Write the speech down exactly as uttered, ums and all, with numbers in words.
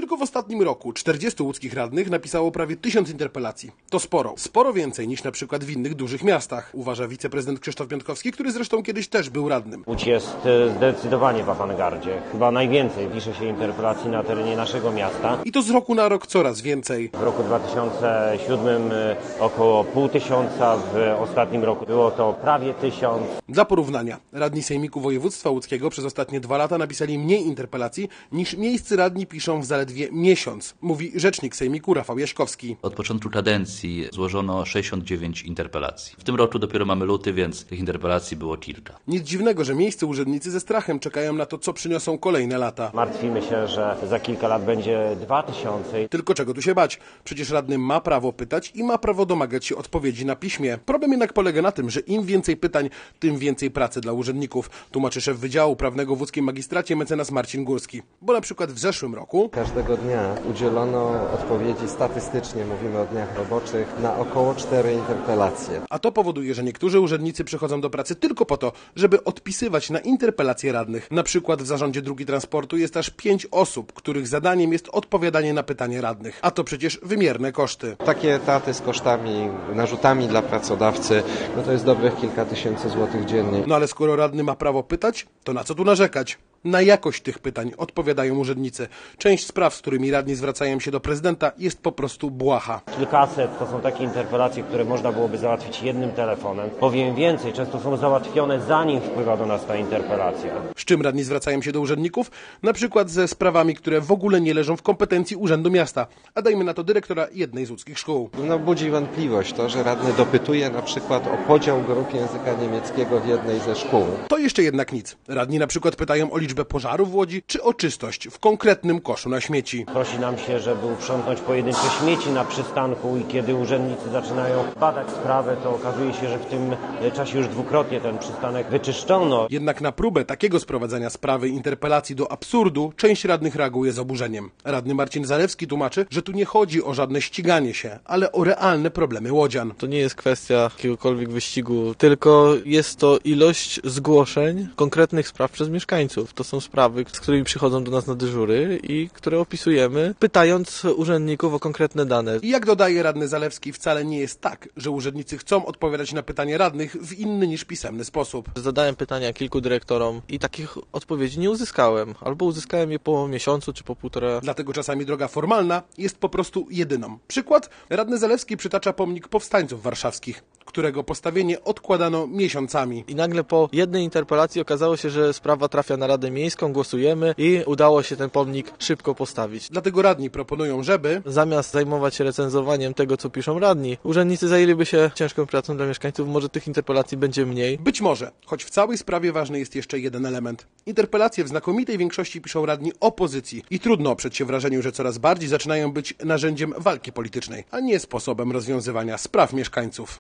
Tylko w ostatnim roku czterdziestu łódzkich radnych napisało prawie tysiąc interpelacji. To sporo. Sporo więcej niż na przykład w innych dużych miastach, uważa wiceprezydent Krzysztof Piątkowski, który zresztą kiedyś też był radnym. Łódź jest zdecydowanie w awangardzie. Chyba najwięcej pisze się interpelacji na terenie naszego miasta. I to z roku na rok coraz więcej. W roku dwa tysiące siódmym około pół tysiąca, w ostatnim roku było to prawie tysiąc. Dla porównania, radni Sejmiku Województwa Łódzkiego przez ostatnie dwa lata napisali mniej interpelacji niż miejscy radni piszą w zaledwie miesiąc, mówi rzecznik Sejmiku Rafał Jaśkowski. Od początku kadencji złożono sześćdziesiąt dziewięć interpelacji. W tym roku dopiero mamy luty, więc tych interpelacji było kilka. Nic dziwnego, że miejscy urzędnicy ze strachem czekają na to, co przyniosą kolejne lata. Martwimy się, że za kilka lat będzie dwa tysiące. Tylko czego tu się bać? Przecież radny ma prawo pytać i ma prawo domagać się odpowiedzi na piśmie. Problem jednak polega na tym, że im więcej pytań, tym więcej pracy dla urzędników, tłumaczy szef Wydziału Prawnego w łódzkim magistracie mecenas Marcin Górski. Bo na przykład w zeszłym roku każdego dnia udzielono odpowiedzi, statystycznie mówimy o dniach roboczych, na około cztery interpelacje. A to powoduje, że niektórzy urzędnicy przychodzą do pracy tylko po to, żeby odpisywać na interpelacje radnych. Na przykład w zarządzie Drógi Transportu jest aż pięć osób, których zadaniem jest odpowiadanie na pytania radnych. A to przecież wymierne koszty. Takie etaty z kosztami, narzutami dla pracodawcy, no to jest dobrych kilka tysięcy złotych dziennie. No ale skoro radny ma prawo pytać, to na co tu narzekać? Na jakość tych pytań odpowiadają urzędnicy. Część spraw, z którymi radni zwracają się do prezydenta, jest po prostu błaha. Kilkaset to są takie interpelacje, które można byłoby załatwić jednym telefonem. Powiem więcej, często są załatwione zanim wpływa do nas ta interpelacja. Z czym radni zwracają się do urzędników? Na przykład ze sprawami, które w ogóle nie leżą w kompetencji Urzędu Miasta. A dajmy na to dyrektora jednej z łódzkich szkół. No budzi wątpliwość to, że radny dopytuje na przykład o podział grup języka niemieckiego w jednej ze szkół. To jeszcze jednak nic. Radni na przykład pytają o liczbę pożarów w Łodzi, czy o czystość w konkretnym koszu na śmieci. Prosi nam się, żeby uprzątnąć pojedyncze śmieci na przystanku i kiedy urzędnicy zaczynają badać sprawę, to okazuje się, że w tym czasie już dwukrotnie ten przystanek wyczyszczono. Jednak na próbę takiego sprowadzania sprawy interpelacji do absurdu część radnych reaguje z oburzeniem. Radny Marcin Zalewski tłumaczy, że tu nie chodzi o żadne ściganie się, ale o realne problemy łodzian. To nie jest kwestia jakiegokolwiek wyścigu, tylko jest to ilość zgłoszeń konkretnych spraw przez mieszkańców. To są sprawy, z którymi przychodzą do nas na dyżury i które opisujemy, pytając urzędników o konkretne dane. I jak dodaje radny Zalewski, wcale nie jest tak, że urzędnicy chcą odpowiadać na pytania radnych w inny niż pisemny sposób. Zadałem pytania kilku dyrektorom i takich odpowiedzi nie uzyskałem. Albo uzyskałem je po miesiącu, czy po półtora. Dlatego czasami droga formalna jest po prostu jedyną. Przykład? Radny Zalewski przytacza pomnik powstańców warszawskich, którego postawienie odkładano miesiącami. I nagle po jednej interpelacji okazało się, że sprawa trafia na Radę Miejską, głosujemy i udało się ten pomnik szybko postawić. Dlatego radni proponują, żeby zamiast zajmować się recenzowaniem tego, co piszą radni, urzędnicy zajęliby się ciężką pracą dla mieszkańców, może tych interpelacji będzie mniej. Być może, choć w całej sprawie ważny jest jeszcze jeden element. Interpelacje w znakomitej większości piszą radni opozycji i trudno oprzeć się wrażeniu, że coraz bardziej zaczynają być narzędziem walki politycznej, a nie sposobem rozwiązywania spraw mieszkańców.